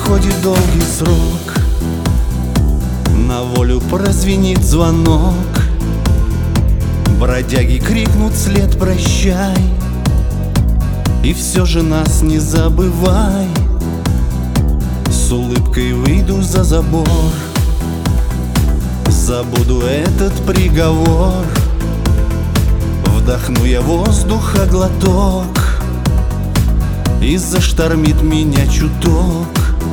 проходит долгий срок, на волю прозвенит звонок, бродяги крикнут вслед «Прощай!» И все же нас не забывай. С улыбкой выйду за забор, забуду этот приговор. Вдохну я воздуха глоток, и заштормит меня чуток.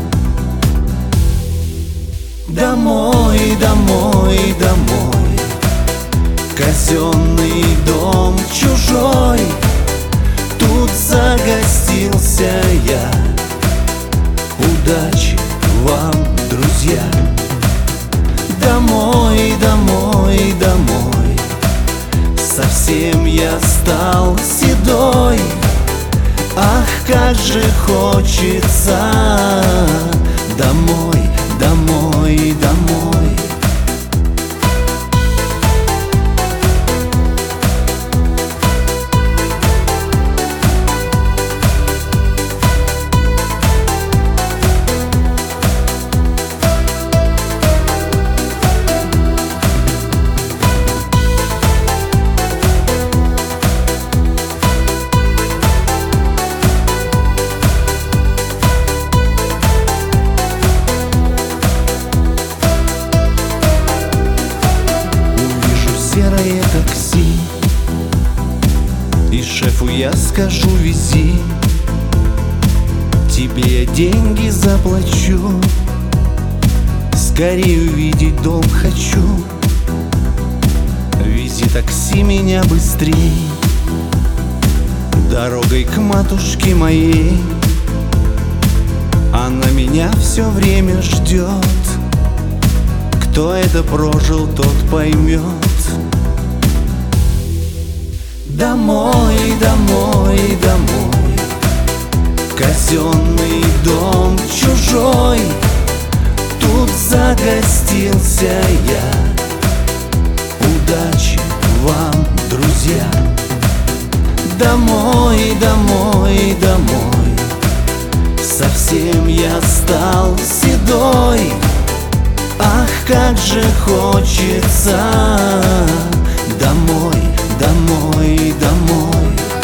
Домой, домой, домой, казенный дом чужой. Тут загостился я. Удачи вам, друзья. Домой, домой, домой, совсем я стал седой. Ах, как же хочется домой, домой, домой. Серое такси, и шефу я скажу: вези. Тебе я деньги заплачу, скорее увидеть дом хочу. Вези такси меня быстрей, дорогой к матушке моей. Она меня все время ждет, кто это прожил, тот поймет. Домой, домой, домой, казенный дом чужой. Тут загостился я. Удачи вам, друзья. Домой, домой, домой, совсем я стал седой. Ах, как же хочется домой, домой, домой.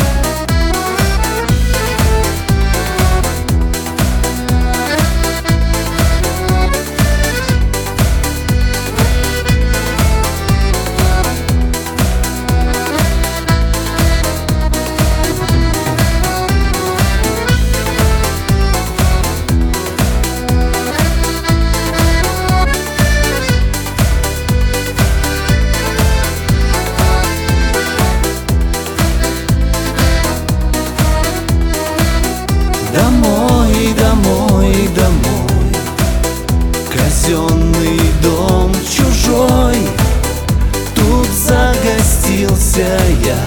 Домой, домой, домой, казенный дом чужой. Тут загостился я.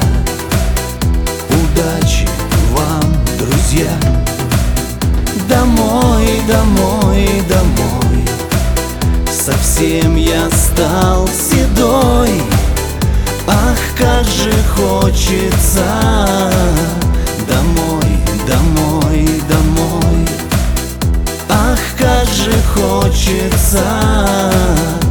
Удачи вам, друзья. Домой, домой, домой, совсем я стал седой. Ах, как же хочется домой, домой, домой. Ах, как же хочется